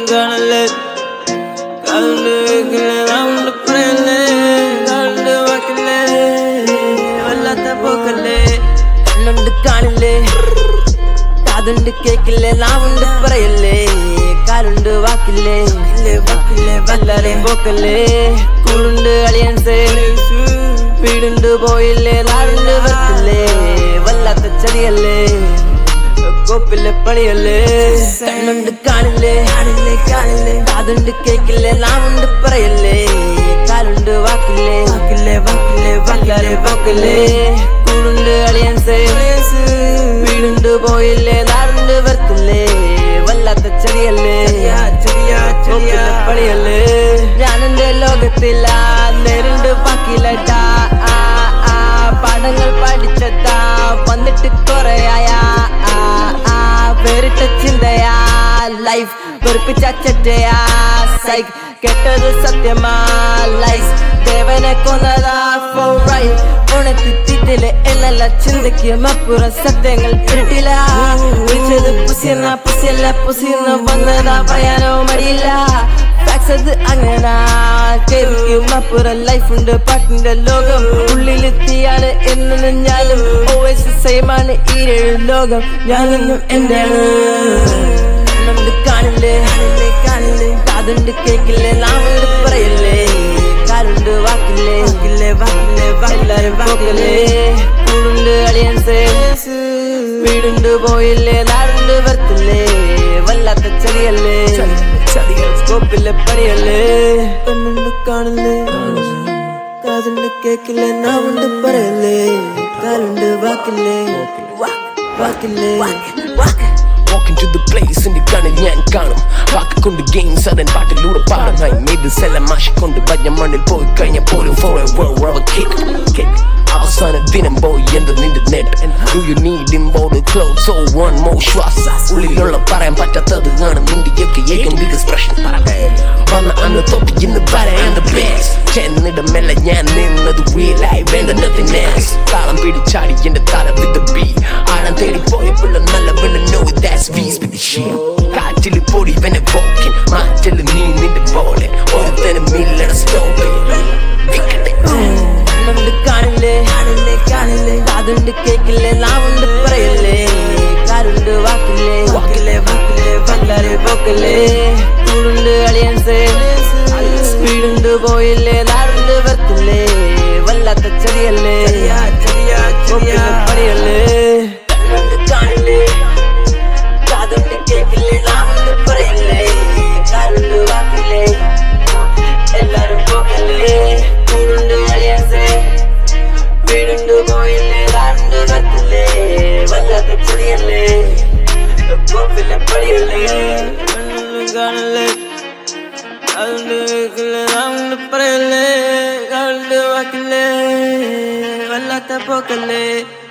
കാണല്ലേ കാലുണ്ട് നാവുണ്ട് പറയല്ലേ കാലുണ്ട് വാക്കല്ലേ വല്ലാത്ത പോക്കല്ലേ കണ്ണുണ്ട് കാണില്ലേ കാതുണ്ട് കേക്കില്ലേ നാവുണ്ട് പറയല്ലേ കാലുണ്ട് വാക്കില്ലേ വല്ലാരെയും പോക്കല്ലേ കൂടുണ്ട് അളിയൻസേ വീടുണ്ട് പോയില്ലേ നാടുണ്ട് വെക്കില്ലേ വല്ലാത്ത ചതിയല്ലേ കോപ്പിലെ പണിയല്ലേ കണ്ണുണ്ട് കാണില്ലേ കാതുണ്ട് കേക്കില്ലേ നാവുണ്ട് പറയല്ലേ കാലുണ്ട് വാക്കില്ലേ വല്ലാരെ പോക്കല്ലേ കൂടുണ്ട് അളിയൻസേ വീടുണ്ട് പോയില്ലേ നാടുണ്ട് വെക്കില്ലേ വല്ലാത്ത ചതിയല്ലേ പണിയല്ലേ ഞാനെന്റെ ലോകത്തില്ല നേരിണ്ട് ബാക്കിയില്ലട്ടാ പാഠങ്ങൾ പഠിച്ചതാ വന്നിട്ട് കൊറയായ വേറിട്ട ചിന്തയാ ലൈഫ് വെറുപ്പിച്ച ചറ്റയാ സൈക്ക് കേട്ടത് സത്യമാ ലൈഫ് ദേവനെ കൊന്നതാ for right ഉണത്തിട്ടില്ലേ എന്നല്ല ചിന്തയ്ക്ക് അപ്പുറം സത്യങ്ങൾ കിട്ടില്ല വിളിച്ചത് പുസിയെന്ന വന്നതാ പറയാനോ മടിയില്ല ഫാക്സ് അത് അങ്ങനെ കേൾക്കും അപ്പുറം ലൈഫുണ്ട് പാട്ടിന്റെ ലോകം ഉള്ളിലെത്തിയാണ് എന്ന് ഞാനും ഓൾവേസ് സെയിമാണ് ഈ ലോകം ഞാനെന്നും എന്റെ കാണില്ലേ കാതുണ്ട് കേക്കില്ലേ നാവുണ്ട് പറയല്ലേ കാലുണ്ട് വാക്കില്ലേ എല്ലാരും പോക്കല്ലേ കൂടുണ്ട് അളിയൻസേ വീടുണ്ട് പോയില്ലേ നാടുണ്ട് വെറുത്തില്ലേ വല്ലാത്ത ചതിയല്ലേ കോപ്പിലെ പണിയല്ലേ കണ്ണുണ്ട് കാണില്ലേ കാതുണ്ട് കേക്കില്ലേ നാവുണ്ട് പറയല്ലേ കാലുണ്ട് വാക്കില്ലേ Walking to the place in the garden ഞാൻ കാണും വാക്കിക്കൊണ്ട് ഗെയിംസ് അതൻ പാട്ടിലൂടെ പാടും I made the സെല മാഷിക്കൊണ്ട് ഭജ മണ്ണിൽ പോയി കഴിഞ്ഞ പോലും forever kick അവസാന ദിനം പോയി എന്ത് നിന്റെ net Do you need imported clothes or one more ശ്വാസ ഉള്ളിലുള്ള പറയാൻ പറ്റാത്തത് കാണും നിന്റെയൊക്കെ ഏകം biggest പ്രശ്നം വന്ന അന്ന് തൊട്ട് ഇന്ന് പറയാൻ the best ചെന്നിടമല്ല ഞാൻ നിന്നത് real ആയി വേണ്ട nothing else താളം പിടിച്ചാടി എന്റെ താര with the beat ആഴം തേടി പോയപ്പോൾ നല്ല വെണ്ണ know it that's beast with the shit കാറ്റിൽ പൊടി വെനെ പോക്കിൻ മാറ്റൽ നീ നിന്റെ പോലെ ഒരുത്തനും ഇല്ലട സ്റ്റോപ്പ് കണ്ണുണ്ട് കാണില്ലേ കാതുണ്ട് കേക്കില്ലേ നാവുണ്ട് പറയല്ലേ കാലുണ്ട് വാക്കില്ലേ വല്ലാരെ പോക്കല്ലേ കൂടുണ്ട് അളിയൻസേ വീടുണ്ട് പോയില്ലേ നാടുണ്ട് വെറുത്തില്ലേ വല്ലാത്ത ചതിയല്ലേ പണിയല്ലേ കണ്ണുണ്ട് കാണില്ലേ കാതുണ്ട് കേക്കില്ലേ നാവുണ്ട് പറയല്ലേ കാലുണ്ട് വാക്കില്ലേ എല്ലാരും പോക്കല്ലേ കൂടുണ്ട് അളിയൻസേ വീടുണ്ട് പോയില്ലേ നാടുണ്ട് വെറുത്തില്ലേ വല്ലാത്ത ചതിയല്ലേ കോപ്പിലെ പണിയല്ലേ കാണല്ലേ കാലുണ്ട് കേക്കില്ലേ നാവുണ്ട് പറയല്ലേ കാലുണ്ട് വാക്കില്ലേ വല്ലാത്ത പോക്കല്ലേ